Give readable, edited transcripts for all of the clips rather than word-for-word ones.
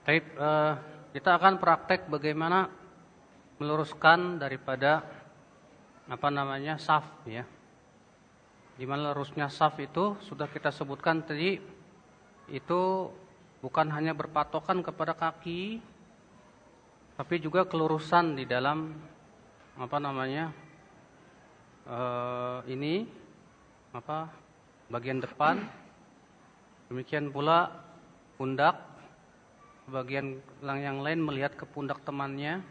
Baik, kita akan praktek bagaimana meluruskan daripada saf ya. Di mana lurusnya saf itu sudah kita sebutkan tadi, itu bukan hanya berpatokan kepada kaki, tapi juga kelurusan di dalam bagian depan. Demikian pula pundak. Bagian yang lain melihat ke pundak temannya.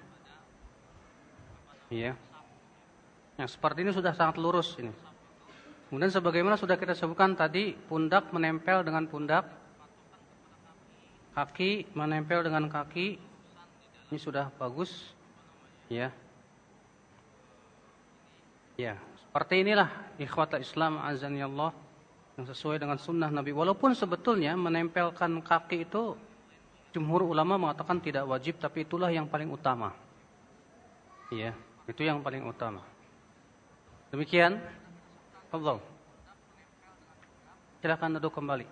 Ya. Yang seperti ini sudah sangat lurus ini. Kemudian sebagaimana sudah kita sebutkan tadi, pundak menempel dengan pundak, kaki menempel dengan kaki. Ini sudah bagus. Ya. Ya, seperti inilah ikhwatul Islam azani Allah, yang sesuai dengan sunnah Nabi. Walaupun sebetulnya menempelkan kaki itu jumhur ulama mengatakan tidak wajib, tapi itulah yang paling utama. Ya, itu yang paling utama. Demikian. Allah. Silakan duduk kembali.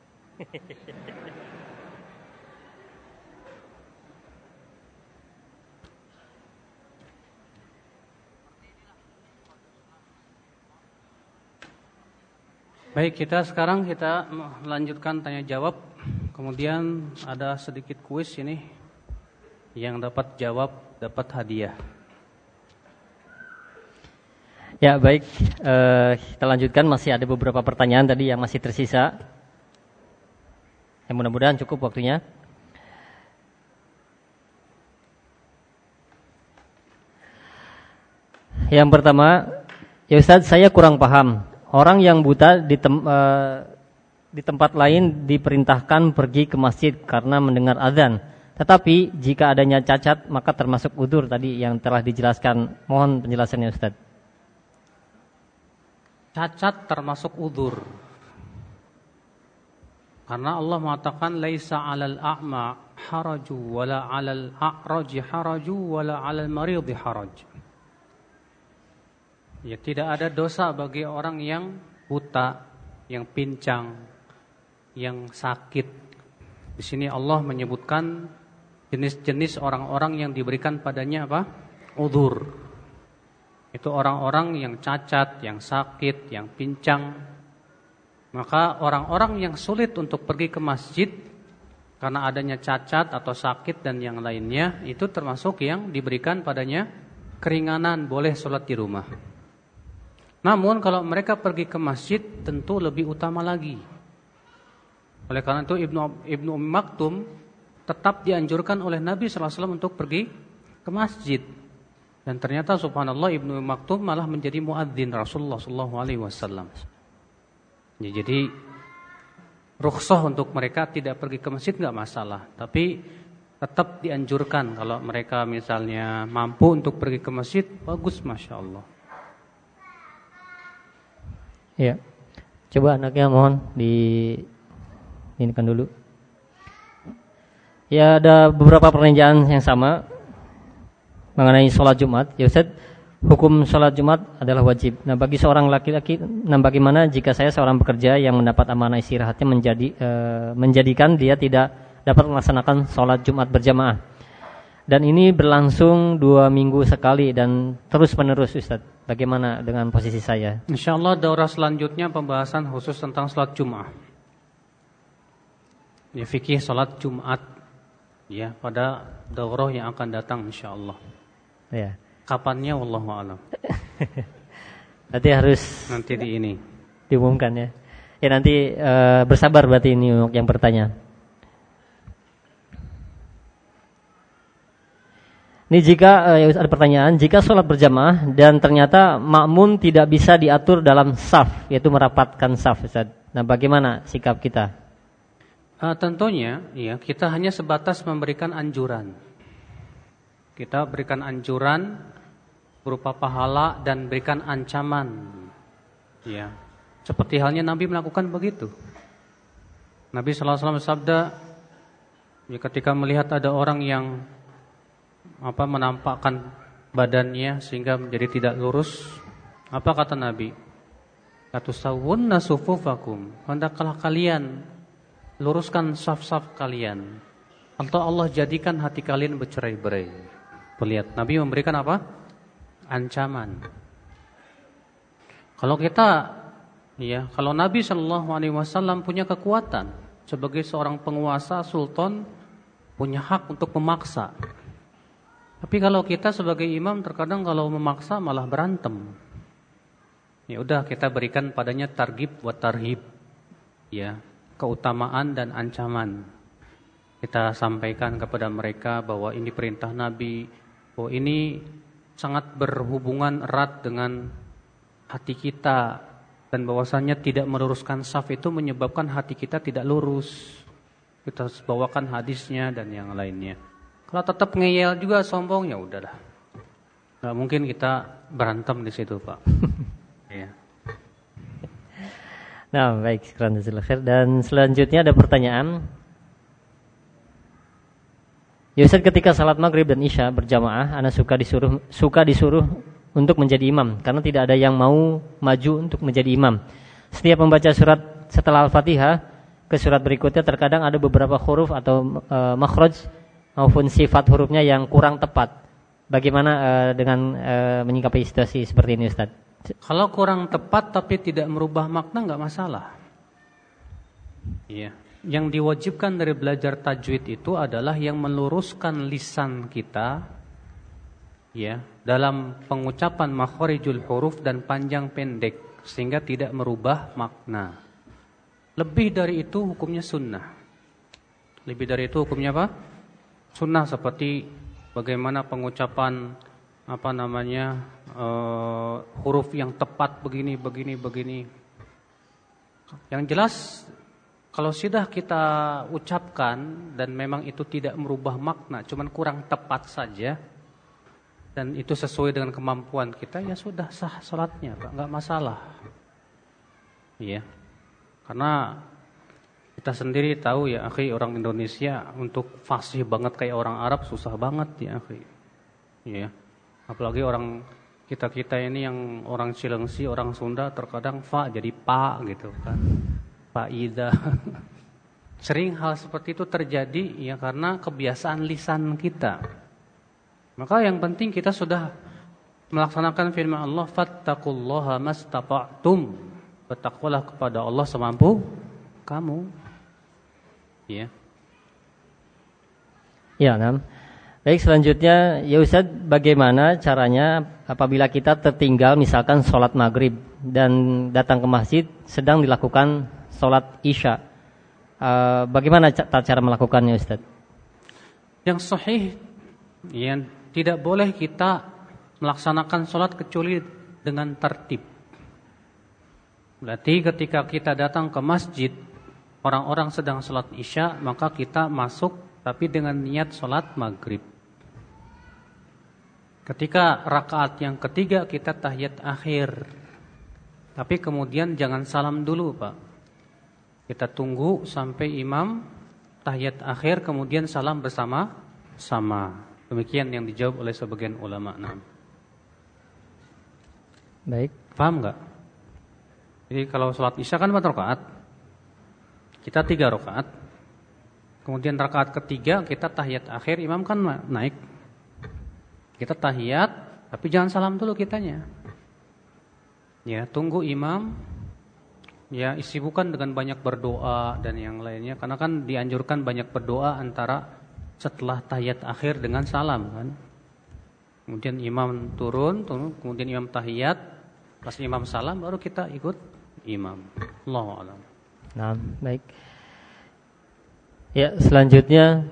Baik, sekarang kita melanjutkan tanya jawab. Kemudian ada sedikit kuis ini. Yang dapat jawab dapat hadiah. Ya baik, kita lanjutkan. Masih ada beberapa pertanyaan tadi yang masih tersisa. Yang mudah-mudahan cukup waktunya. Yang pertama, ya Ustaz, saya kurang paham. Orang yang buta di tempat lain diperintahkan pergi ke masjid karena mendengar azan. Tetapi jika adanya cacat maka termasuk udzur tadi yang telah dijelaskan. Mohon penjelasannya Ustaz. Cacat termasuk udzur. Karena Allah mengatakan laisa 'alal a'ma haraju wala 'alal a'raji haraju wala 'alal maridhi haraj. Ya, tidak ada dosa bagi orang yang buta, yang pincang, yang sakit. Di sini Allah menyebutkan jenis-jenis orang-orang yang diberikan padanya udzur. Itu orang-orang yang cacat, yang sakit, yang pincang. Maka orang-orang yang sulit untuk pergi ke masjid karena adanya cacat atau sakit dan yang lainnya, itu termasuk yang diberikan padanya keringanan, boleh sholat di rumah. Namun kalau mereka pergi ke masjid tentu lebih utama lagi. Oleh karena itu Ibnu Maktum tetap dianjurkan oleh Nabi SAW untuk pergi ke masjid. Dan ternyata subhanallah Ibnu Maktum malah menjadi muadzin Rasulullah SAW. Jadi rukhsah untuk mereka tidak pergi ke masjid enggak masalah. Tapi tetap dianjurkan kalau mereka misalnya mampu untuk pergi ke masjid, bagus Masya Allah. Ya, coba anaknya mohon diinikan dulu. Ya, ada beberapa pertanyaan yang sama mengenai sholat Jumat. Ya Ustaz, hukum sholat Jumat adalah wajib. Nah, bagi seorang laki-laki, bagaimana jika saya seorang pekerja yang mendapat amanah istirahatnya menjadikan dia tidak dapat melaksanakan sholat Jumat berjamaah? Dan ini berlangsung 2 minggu sekali dan terus menerus Ustaz. Bagaimana dengan posisi saya? InsyaAllah daurah selanjutnya pembahasan khusus tentang sholat Jum'ah. Ya, fikih sholat Jumat. Ya, pada daurah yang akan datang insyaAllah. Ya. Kapannya wallahu a'lam. Nanti harus diumumkan ya. Ya nanti bersabar berarti ini untuk yang bertanya. Ini jika ada pertanyaan, jika sholat berjamaah dan ternyata makmum tidak bisa diatur dalam saf, yaitu merapatkan saf, Ustaz. Nah, bagaimana sikap kita? Tentunya, ya kita hanya sebatas memberikan anjuran. Kita berikan anjuran berupa pahala dan berikan ancaman. Ya, seperti halnya Nabi melakukan begitu. Nabi SAW bersabda, ya, ketika melihat ada orang yang menampakkan badannya sehingga menjadi tidak lurus, apa kata Nabi? Katusawwunna sufufakum, hendaklah kalian luruskan saf-saf kalian. Atau Allah jadikan hati kalian bercerai-berai. Lihat, Nabi memberikan apa? Ancaman. Kalau kalau Nabi Shallallahu Alaihi Wasallam punya kekuatan sebagai seorang penguasa, sultan, punya hak untuk memaksa. Tapi kalau kita sebagai imam terkadang kalau memaksa malah berantem. Ya udah, kita berikan padanya targhib wa tarhib, ya, keutamaan dan ancaman. Kita sampaikan kepada mereka bahwa ini perintah Nabi, bahwa ini sangat berhubungan erat dengan hati kita, dan bahwasannya tidak meluruskan saf itu menyebabkan hati kita tidak lurus. Kita bawakan hadisnya dan yang lainnya. Kalau tetap ngeyel juga sombong, ya udahlah. Nggak mungkin kita berantem di situ, Pak. Ya. Nah, baik, sekarang dan selanjutnya ada pertanyaan. Ya Ustaz, ketika salat maghrib dan isya berjamaah, ana suka disuruh untuk menjadi imam karena tidak ada yang mau maju untuk menjadi imam. Setiap membaca surat setelah Al-Fatihah ke surat berikutnya terkadang ada beberapa huruf atau makhraj maupun sifat hurufnya yang kurang tepat. Bagaimana dengan menyikapi situasi seperti ini, Ustaz? Kalau kurang tepat tapi tidak merubah makna, nggak masalah. Iya. Yang diwajibkan dari belajar tajwid itu adalah yang meluruskan lisan kita, ya, dalam pengucapan makharijul huruf dan panjang pendek sehingga tidak merubah makna. Lebih dari itu hukumnya sunnah. Lebih dari itu hukumnya apa? Sunnah, seperti bagaimana pengucapan huruf yang tepat begini. Yang jelas kalau sudah kita ucapkan dan memang itu tidak merubah makna, cuman kurang tepat saja, dan itu sesuai dengan kemampuan kita, ya sudah sah salatnya, Pak, nggak masalah. Iya. Karena kita sendiri tahu ya, akhi, orang Indonesia untuk fasih banget kayak orang Arab susah banget ya, akhi. Iya. Apalagi orang kita ini yang orang Cilengsi, orang Sunda, terkadang fa jadi pa gitu kan. Faida. Sering hal seperti itu terjadi ya karena kebiasaan lisan kita. Maka yang penting kita sudah melaksanakan firman Allah, fattaqullaha mastata'tum. Bertakwalah kepada Allah semampu kamu. Ya. Ya, nah. Baik, selanjutnya ya Ustaz, bagaimana caranya apabila kita tertinggal misalkan sholat maghrib dan datang ke masjid sedang dilakukan sholat isya, bagaimana cara melakukannya, Ustaz? Yang sahih, yang tidak boleh kita melaksanakan sholat kecuali dengan tertib. Berarti ketika kita datang ke masjid, orang-orang sedang sholat isya, maka kita masuk tapi dengan niat sholat maghrib. Ketika rakaat yang ketiga kita tahiyat akhir, tapi kemudian jangan salam dulu, Pak. Kita tunggu sampai imam tahiyat akhir kemudian salam bersama-sama. Demikian yang dijawab oleh sebagian ulama. Nah. Baik. Paham enggak? Jadi kalau sholat isya kan 4 rakaat. Kita 3 rakaat. Kemudian rakaat ketiga kita tahiyat akhir, imam kan naik. Kita tahiyat tapi jangan salam dulu kitanya. Ya, tunggu imam. Ya, sibukkan dengan banyak berdoa dan yang lainnya, karena kan dianjurkan banyak berdoa antara setelah tahiyat akhir dengan salam kan. Kemudian imam turun, kemudian imam tahiyat, pas imam salam baru kita ikut imam. Allahu a'lam. Nah, baik. Ya, selanjutnya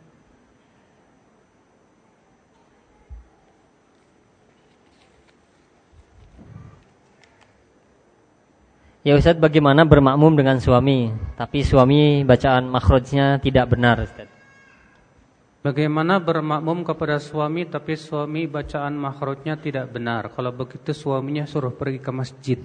ya Ustaz, bagaimana bermakmum dengan suami, tapi suami bacaan makhrajnya tidak benar, Ustaz? Bagaimana bermakmum kepada suami tapi suami bacaan makhrajnya tidak benar? Kalau begitu suaminya suruh pergi ke masjid.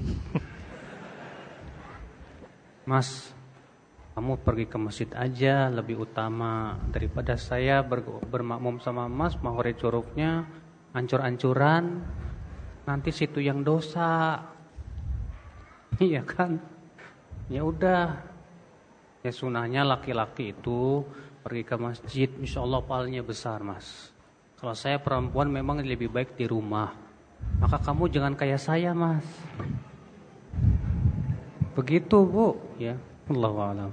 Mas, kamu pergi ke masjid aja lebih utama daripada saya bermakmum sama Mas, makhraj hurufnya ancur-ancuran, nanti situ yang dosa. Iya kan? Ya udah. Ya sunahnya laki-laki itu pergi ke masjid, insya Allah pahalanya besar, Mas. Kalau saya perempuan memang lebih baik di rumah. Maka kamu jangan kayak saya, Mas. Begitu, Bu, ya. Allahu a'lam.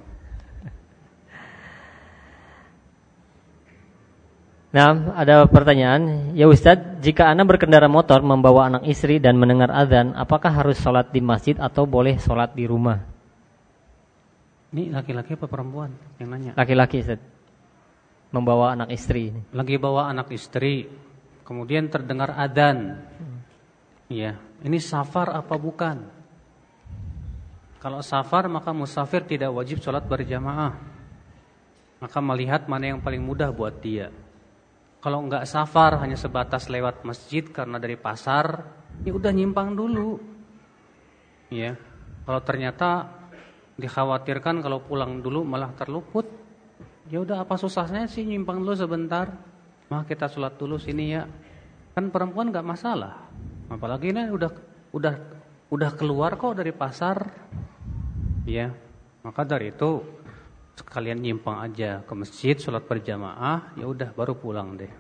Nah, ada pertanyaan. Ya Ustadz, jika anak berkendara motor membawa anak istri dan mendengar azan, apakah harus sholat di masjid atau boleh sholat di rumah? Ini laki-laki apa perempuan yang nanya? Laki-laki, Ustadz. Membawa anak istri. Lagi bawa anak istri, kemudian terdengar adzan. Ya, ini safar apa bukan? Kalau safar maka musafir tidak wajib sholat berjamaah. Maka melihat mana yang paling mudah buat dia. Kalau enggak safar hanya sebatas lewat masjid karena dari pasar, ya udah nyimpang dulu. Ya. Kalau ternyata dikhawatirkan kalau pulang dulu malah terluput, ya udah apa susahnya sih nyimpang dulu sebentar. Mah kita sholat dulu sini ya. Kan perempuan enggak masalah. Apalagi ini udah keluar kok dari pasar. Ya. Maka dari itu sekalian nyimpang aja ke masjid, sholat berjamaah, ya udah baru pulang deh.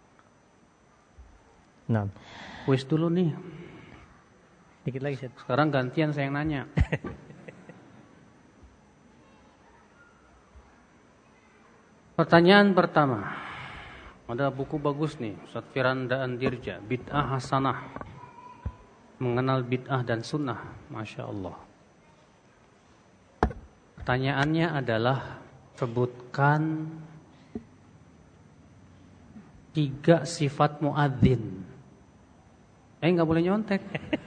Nah, Kuis dulu nih. dikit lagi, Ustaz. Sekarang gantian saya yang nanya. Pertanyaan pertama. Ada buku bagus nih, Ustaz Firanda Andirja, Bid'ah Hasanah. Mengenal bid'ah dan sunnah, Masya Allah. Pertanyaannya adalah sebutkan 3 sifat muadzin. Nggak boleh nyontek.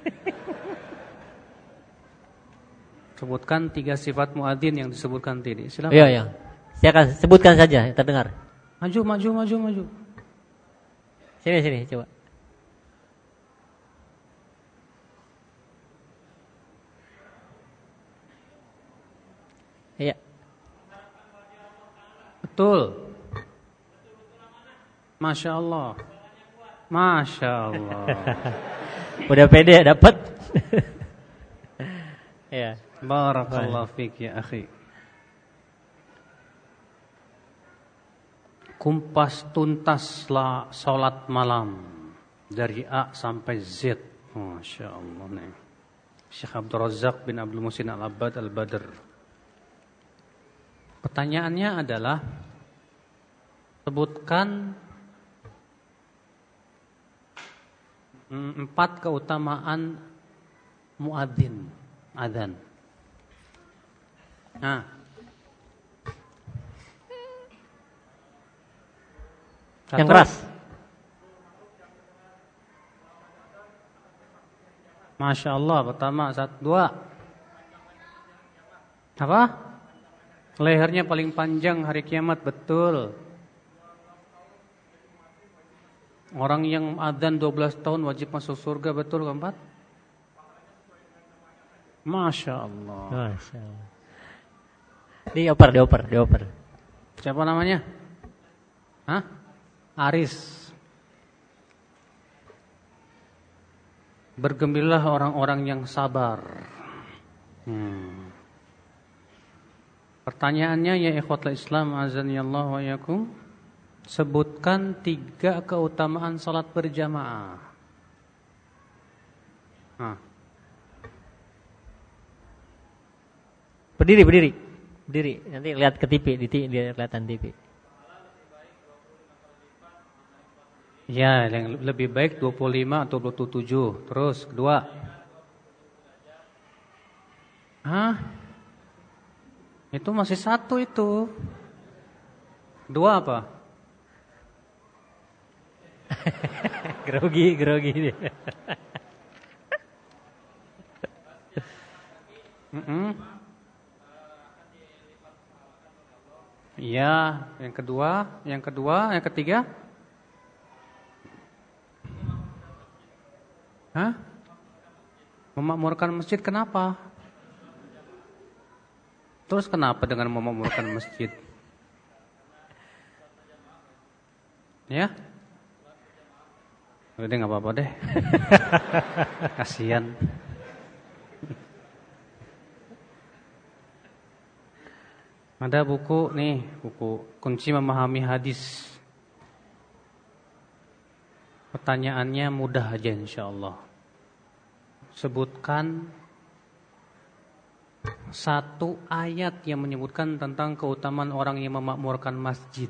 Sebutkan 3 sifat muadzin yang disebutkan tadi. Silakan. Iya. Saya akan sebutkan saja, terdengar. Maju. Sini, coba. Iya. Betul. Masya Allah. Udah pede dapat. Iya. Barakallahu fiik ya akhi. Kumpas tuntaslah salat malam dari A sampai Z. Masya Allah nih. Syekh Abdul Razak bin Abdul Muhsin Al-Abbad Al-Badr. Pertanyaannya adalah sebutkan 4 keutamaan muadzin, adzan. Nah, yang keras. Masya Allah, pertama, 1, 2. Apa? Lehernya paling panjang hari kiamat, betul. Orang yang adzan 12 tahun wajib masuk surga, betul keempat? Masya Allah. Dioper. Siapa namanya? Hah? Aris. Bergembiralah orang-orang yang sabar. Pertanyaannya ya ikhwatul Islam azanillahu wa iyyakum, sebutkan 3 keutamaan salat berjamaah. Berdiri. Nanti lihat ke TV, kelihatan TV. Ya, yang lebih baik 25 atau 27. Terus kedua. Itu masih 1 itu. 2 apa? grogi dia. Iya, yang ketiga. Memakmurkan masjid kenapa? Terus kenapa dengan memakmurkan masjid? Ya? Udah nggak apa-apa deh. Kasihan. Ada buku nih, buku Kunci Memahami Hadis. Pertanyaannya mudah aja insyaallah. Sebutkan satu ayat yang menyebutkan tentang keutamaan orang yang memakmurkan masjid.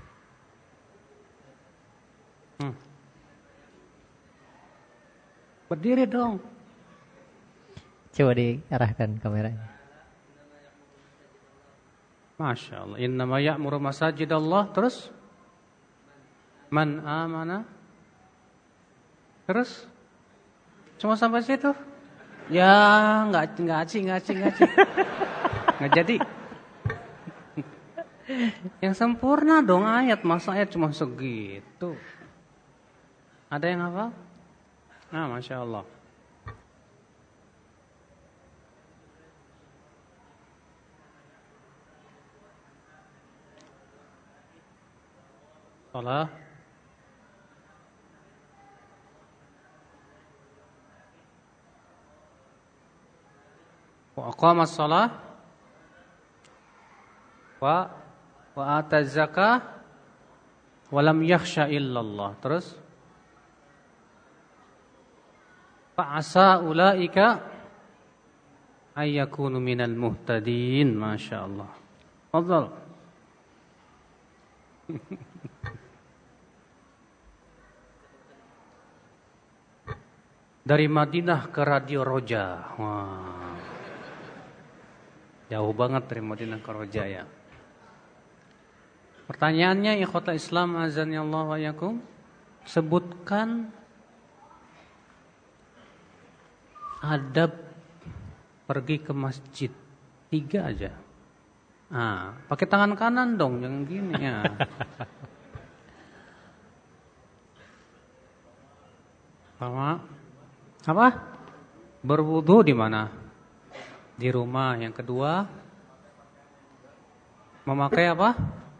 Berdiri dong. Coba diarahkan kameranya. Masya Allah. Innama ya'muru masajid Allah. Terus? Man amana. Terus? Cuma sampai situ? Ya, nggak jadi. Yang sempurna dong ayat. Masa ayat cuma segitu? Ada yang hafal? Nah, Masya Allah. Salah. Wa aqama shalah wa ata zakah wa lam yakhsha illallah. Terus fa'asa ulaika ayyakunu minal muhtadin. Masya Allah. Fadhal. Dari Madinah ke Radio Roja. Wah. Jauh banget dari Madinah ke Roja ya. Pertanyaannya, ikhwatal Islam azani Allah wa yakum, sebutkan adab pergi ke masjid. 3 aja. Pakai tangan kanan dong, jangan gini ya. Apa? Berwudu di mana? Di rumah. Yang kedua, memakai apa?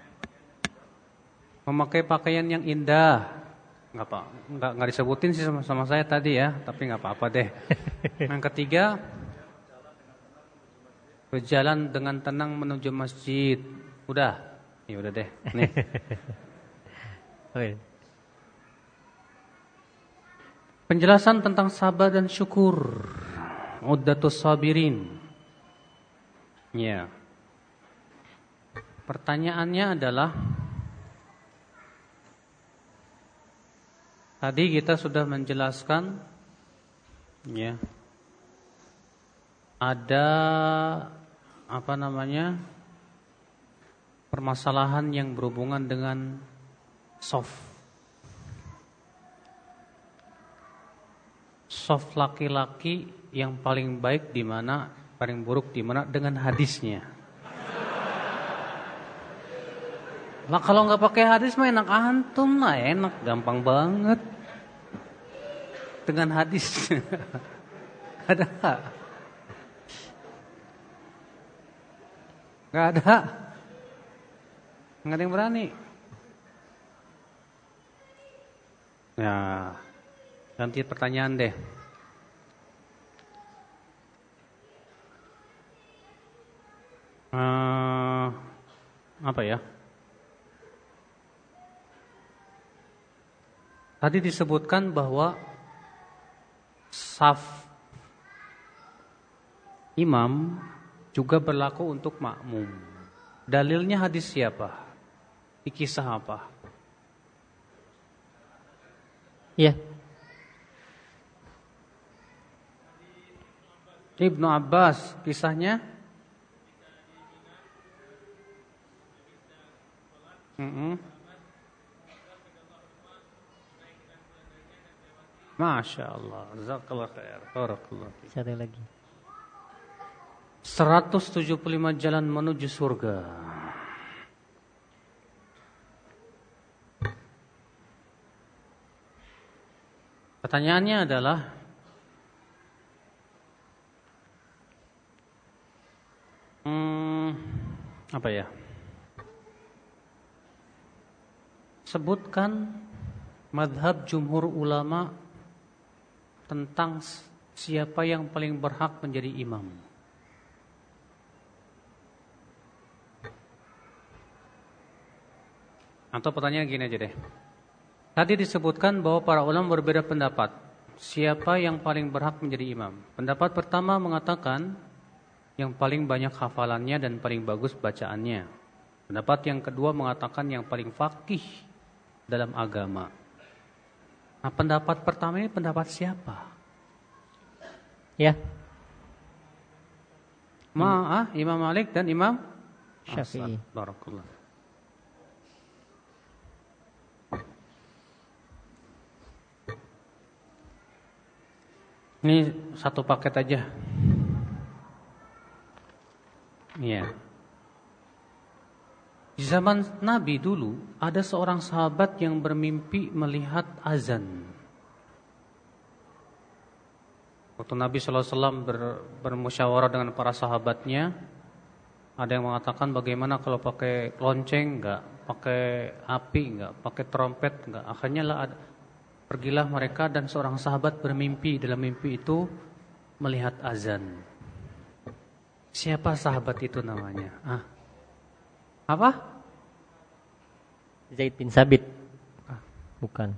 Memakai pakaian yang indah. Enggak disebutin sih sama saya tadi ya, tapi enggak apa-apa deh. Yang ketiga, berjalan dengan tenang menuju masjid. Udah. Ya udah deh. Nih. Penjelasan tentang sabar dan syukur. Uddatus sabirin. Ya. Pertanyaannya adalah, tadi kita sudah menjelaskan ya. Ada permasalahan yang berhubungan dengan soft laki-laki yang paling baik di mana, paling buruk di mana, dengan hadisnya. Lah kalau nggak pakai hadis mah enak antum lah, enak, gampang banget. Dengan hadis. Ada? Nggak ada. Nggak ada yang berani. Ya, ganti pertanyaan deh. Apa ya? Tadi disebutkan bahwa saf imam juga berlaku untuk makmum. Dalilnya hadis siapa? Di kisah apa? Iya. Ibnu Abbas, kisahnya? Masya Allah, jazakallah khair, barakallah. Satu lagi. 175 jalan menuju surga. Pertanyaannya adalah, apa ya? Sebutkan madhab jumhur ulama tentang siapa yang paling berhak menjadi imam. Atau pertanyaan gini aja deh. Tadi disebutkan bahwa para ulama berbeda pendapat. Siapa yang paling berhak menjadi imam? Pendapat pertama mengatakan yang paling banyak hafalannya dan paling bagus bacaannya. Pendapat yang kedua mengatakan yang paling faqih dalam agama. Nah, pendapat pertama ini pendapat siapa? Ya. Imam Malik dan Imam Syafi'i. Barakallah. Ini satu paket aja. Iya. Di zaman Nabi dulu ada seorang sahabat yang bermimpi melihat azan. Waktu Nabi SAW bermusyawarah dengan para sahabatnya, ada yang mengatakan bagaimana kalau pakai lonceng enggak, pakai api enggak, pakai trompet enggak. Akhirnya pergilah mereka dan seorang sahabat bermimpi, dalam mimpi itu melihat azan. Siapa sahabat itu namanya? Apa? Zaid bin Sabit. Bukan.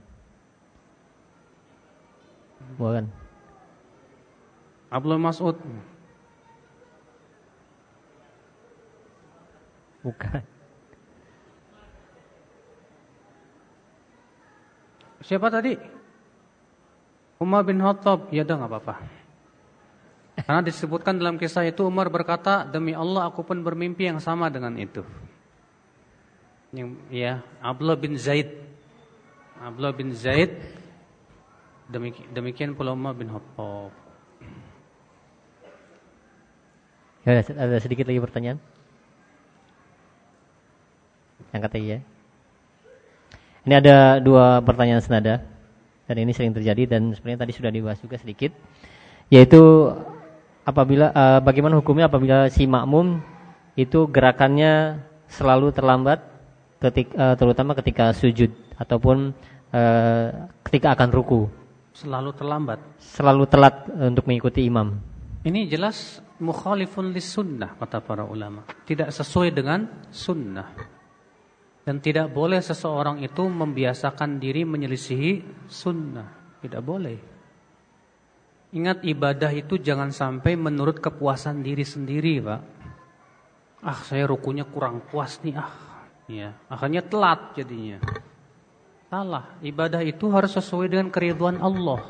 Abdullah Mas'ud. Bukan. Siapa tadi? Umar bin Khattab. Ya udah, enggak apa-apa. Karena disebutkan dalam kisah itu Umar berkata, demi Allah aku pun bermimpi yang sama dengan itu. Abdullah bin Zaid. Abdullah bin Zaid. Demikian pula Umar bin Khattab. Ya, ada sedikit lagi pertanyaan. Angkat aja ya. Ini ada 2 pertanyaan senada dan ini sering terjadi dan sebenarnya tadi sudah dibahas juga sedikit, yaitu bagaimana hukumnya apabila si makmum itu gerakannya selalu terlambat terutama ketika sujud ataupun ketika akan ruku. Selalu terlambat. Selalu telat untuk mengikuti imam. Ini jelas mukhalifun lis sunnah kata para ulama. Tidak sesuai dengan sunnah. Dan tidak boleh seseorang itu membiasakan diri menyelisihi sunnah. Tidak boleh. Ingat, ibadah itu jangan sampai menurut kepuasan diri sendiri, Pak. Saya rukunya kurang puas nih, ya. Akhirnya telat jadinya. Salah. Ibadah itu harus sesuai dengan keridhaan Allah.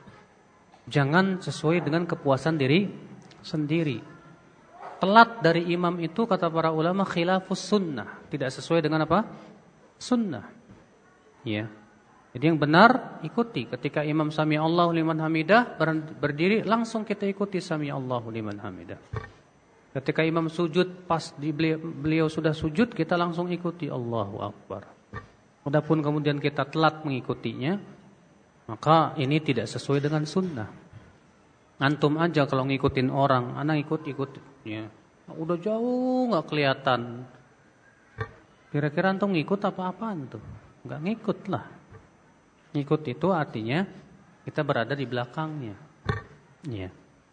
Jangan sesuai dengan kepuasan diri sendiri. Telat dari imam itu kata para ulama khilafus sunnah, tidak sesuai dengan apa? Sunnah. Ya. Jadi yang benar ikuti. Ketika imam sami Allahu liman hamidah berdiri, langsung kita ikuti sami Allahu liman hamidah. Ketika imam sujud, pas beliau sudah sujud, kita langsung ikuti Allahu akbar. Adapun kemudian kita telat mengikutinya, maka ini tidak sesuai dengan sunnah. Antum aja kalau ngikutin orang, anak ikut ya. Udah jauh nggak kelihatan. Kira-kira antum ngikut apa-apaan tuh? Nggak ngikut lah. Ngikut itu artinya kita berada di belakangnya. Ya.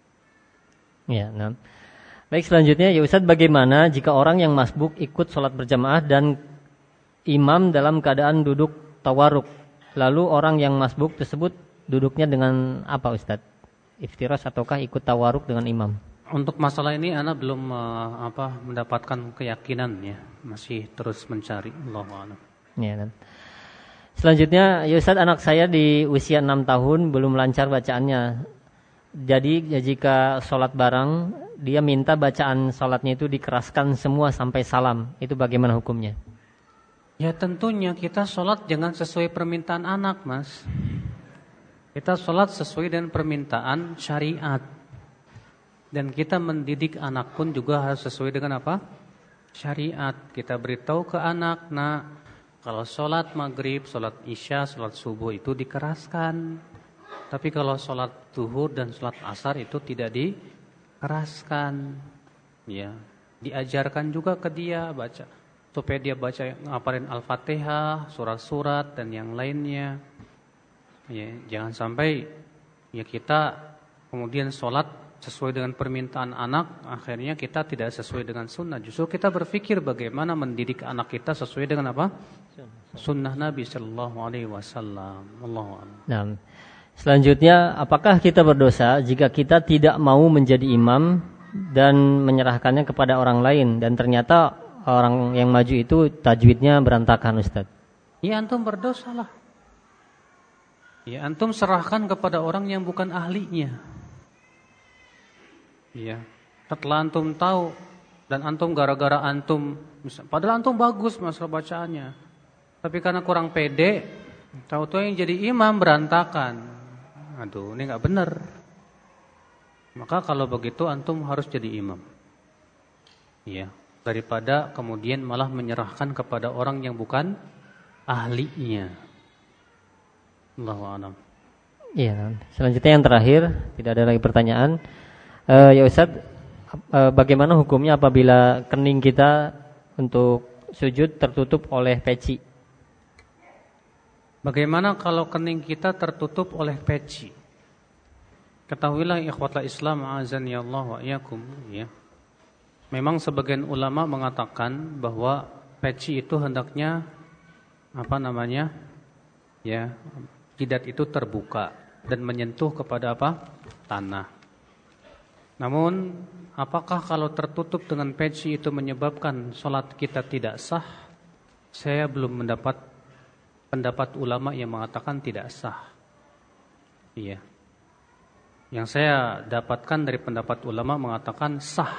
Ya, nah. Baik, selanjutnya ya Ustaz, bagaimana jika orang yang masbuk ikut sholat berjamaah dan imam dalam keadaan duduk tawaruk? Lalu orang yang masbuk tersebut duduknya dengan apa Ustaz? Iftiras ataukah ikut tawaruk dengan imam? Untuk masalah ini ana belum mendapatkan keyakinan ya, masih terus mencari. Allahu a'lam. Ya, dan selanjutnya ya Ustaz, anak saya di usia 6 tahun belum lancar bacaannya. Jadi jika sholat bareng, dia minta bacaan sholatnya itu dikeraskan semua sampai salam. Itu bagaimana hukumnya? Ya tentunya kita sholat jangan sesuai permintaan anak, Mas. Kita sholat sesuai dengan permintaan syariat. Dan kita mendidik anak pun juga harus sesuai dengan apa? Syariat. Kita beritahu ke anak, nah kalau sholat maghrib, sholat isya, sholat subuh itu dikeraskan. Tapi kalau sholat zuhur dan sholat asar itu tidak dikeraskan. Ya, diajarkan juga ke dia baca, supaya dia baca ngapalin Al-Fatihah, surat-surat dan yang lainnya. Ya, jangan sampai ya kita kemudian sholat sesuai dengan permintaan anak, akhirnya kita tidak sesuai dengan sunnah. Justru kita berpikir bagaimana mendidik anak kita sesuai dengan apa? sunnah Nabi Sallallahu Alaihi Wasallam. Allahu a'lam. Nah, selanjutnya, apakah kita berdosa jika kita tidak mau menjadi imam dan menyerahkannya kepada orang lain dan ternyata orang yang maju itu tajwidnya berantakan, Ustaz? Ya, antum berdosa lah. Ya, antum serahkan kepada orang yang bukan ahlinya. Ya, setelah antum tahu dan antum gara-gara antum, padahal antum bagus masalah bacaannya, tapi karena kurang pede, tahu-tahu yang jadi imam berantakan. Aduh, ini nggak benar. Maka kalau begitu antum harus jadi imam. Ya, daripada kemudian malah menyerahkan kepada orang yang bukan ahlinya. Allahu a'lam. Iya, selanjutnya yang terakhir, tidak ada lagi pertanyaan. Ya Ustaz, bagaimana hukumnya apabila kening kita untuk sujud tertutup oleh peci? Bagaimana kalau kening kita tertutup oleh peci? Ketahuilah ikhwatal Islam azani Allah wa iyyakum, ya. Memang sebagian ulama mengatakan bahwa peci itu hendaknya ya, jidat itu terbuka dan menyentuh kepada tanah. Namun, apakah kalau tertutup dengan peci itu menyebabkan sholat kita tidak sah? Saya belum mendapat pendapat ulama yang mengatakan tidak sah. Iya. Yang saya dapatkan dari pendapat ulama mengatakan sah.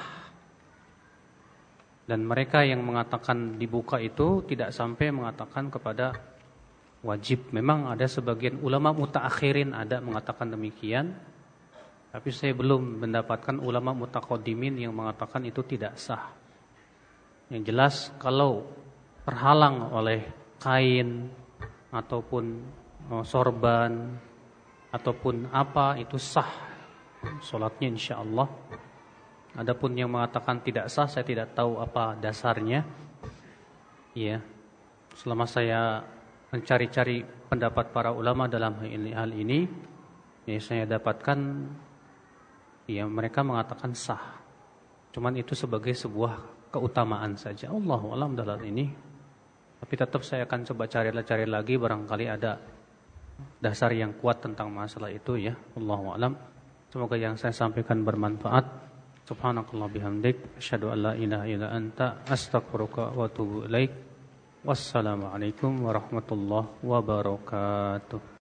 Dan mereka yang mengatakan dibuka itu tidak sampai mengatakan kepada wajib. Memang ada sebagian ulama mutaakhirin ada mengatakan demikian. Tapi saya belum mendapatkan ulama mutaqaddimin yang mengatakan itu tidak sah. Yang jelas kalau terhalang oleh kain ataupun sorban ataupun apa itu sah salatnya insyaallah. Adapun yang mengatakan tidak sah saya tidak tahu apa dasarnya. Iya. Selama saya mencari-cari pendapat para ulama dalam hal ini, ya saya dapatkan ya mereka mengatakan sah. Cuman itu sebagai sebuah keutamaan saja. Allahu a'lam dalam ini. Tapi tetap saya akan coba cari lagi barangkali ada dasar yang kuat tentang masalah itu ya. Allahu a'lam. Semoga yang saya sampaikan bermanfaat. Subhanakallah bihamdik, asyhadu an la ilaha illa anta, astaghfiruka wa atubu ilaik. Wassalamualaikum warahmatullahi wabarakatuh.